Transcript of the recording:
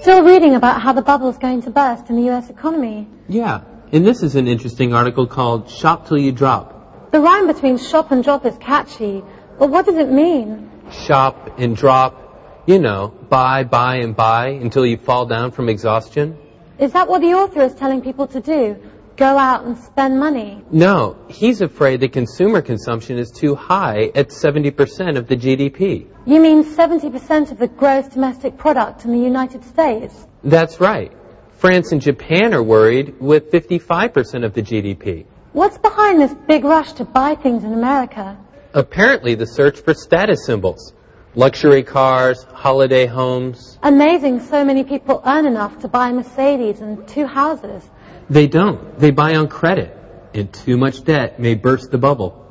still reading about how the bubble's going to burst in the US economy. Yeah, and this is an interesting article called Shop Till You Drop. The rhyme between shop and drop is catchy, but what does it mean? Shop and drop, you know, buy and buy until you fall down from exhaustion. Is that what the author is telling people to do? Go out and spend money? No, he's afraid that consumer consumption is too high at 70% of the GDP. You mean 70% of the gross domestic product in the United States? That's right. France and Japan are worried with 55% of the GDP. What's behind this big rush to buy things in America? Apparently the search for status symbols. Luxury cars, holiday homes. Amazing so many people earn enough to buy a Mercedes and 2 houses. They don't. They buy on credit. And too much debt may burst the bubble.